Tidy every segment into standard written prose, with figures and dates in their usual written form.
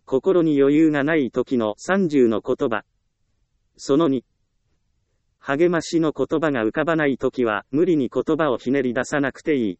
心に余裕がない時の30の言葉。その2、励ましの言葉が浮かばない時は、無理に言葉をひねり出さなくていい。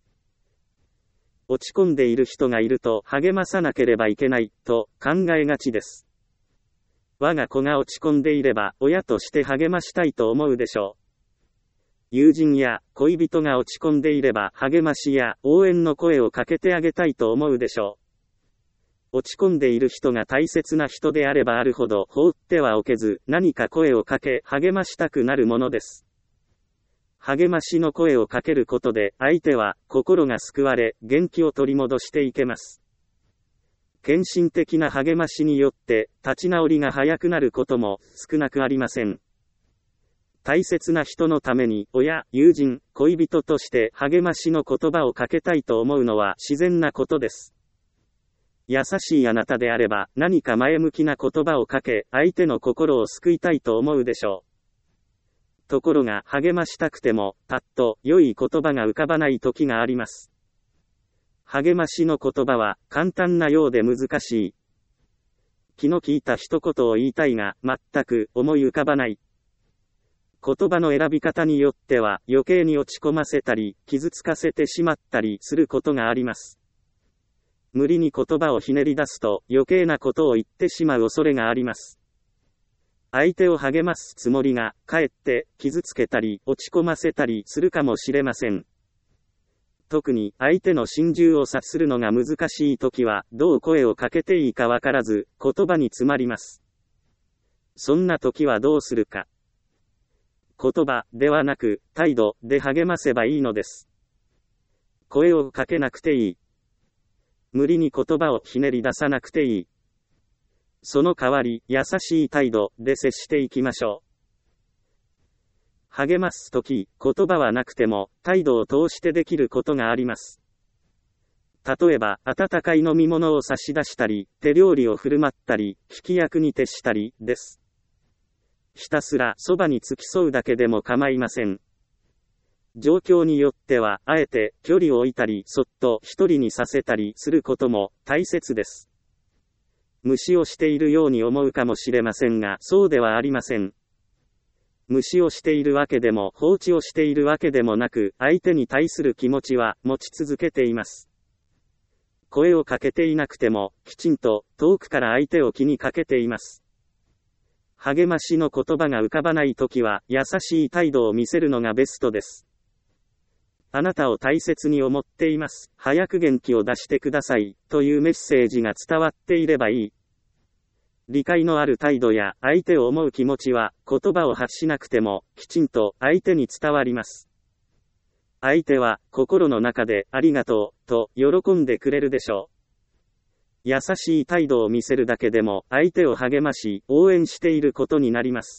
落ち込んでいる人がいると励まさなければいけない、と考えがちです。我が子が落ち込んでいれば、親として励ましたいと思うでしょう。友人や恋人が落ち込んでいれば、励ましや応援の声をかけてあげたいと思うでしょう。落ち込んでいる人が大切な人であればあるほど放ってはおけず、何か声をかけ励ましたくなるものです。励ましの声をかけることで、相手は心が救われ、元気を取り戻していけます。献身的な励ましによって、立ち直りが早くなることも少なくありません。大切な人のために、親、友人、恋人として励ましの言葉をかけたいと思うのは自然なことです。優しいあなたであれば、何か前向きな言葉をかけ、相手の心を救いたいと思うでしょう。ところが、励ましたくても、パッと良い言葉が浮かばない時があります。励ましの言葉は、簡単なようで難しい。気の利いた一言を言いたいが、全く思い浮かばない。言葉の選び方によっては、余計に落ち込ませたり、傷つかせてしまったりすることがあります。無理に言葉をひねり出すと、余計なことを言ってしまう恐れがあります。相手を励ますつもりが、かえって傷つけたり、落ち込ませたりするかもしれません。特に、相手の心中を察するのが難しいときは、どう声をかけていいかわからず、言葉に詰まります。そんなときはどうするか。言葉ではなく、態度で励ませばいいのです。声をかけなくていい。無理に言葉をひねり出さなくていい。その代わり、優しい態度で接していきましょう。励ますとき、言葉はなくても、態度を通してできることがあります。例えば、温かい飲み物を差し出したり、手料理を振る舞ったり、聞き役に徹したり、です。ひたすらそばに付き添うだけでも構いません。状況によっては、あえて距離を置いたり、そっと一人にさせたりすることも大切です。無視をしているように思うかもしれませんが、そうではありません。無視をしているわけでも放置をしているわけでもなく、相手に対する気持ちは持ち続けています。声をかけていなくても、きちんと遠くから相手を気にかけています。励ましの言葉が浮かばないときは、優しい態度を見せるのがベストです。あなたを大切に思っています。早く元気を出してください。というメッセージが伝わっていればいい。理解のある態度や相手を思う気持ちは、言葉を発しなくても、きちんと相手に伝わります。相手は、心の中で、ありがとう、と喜んでくれるでしょう。優しい態度を見せるだけでも、相手を励まし、応援していることになります。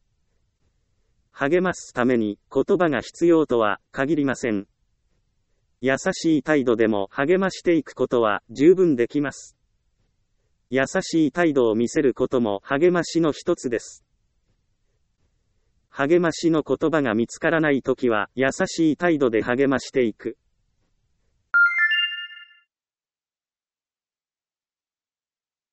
励ますために、言葉が必要とは限りません。優しい態度でも励ましていくことは十分できます。優しい態度を見せることも励ましの一つです。励ましの言葉が見つからないときは、優しい態度で励ましていく。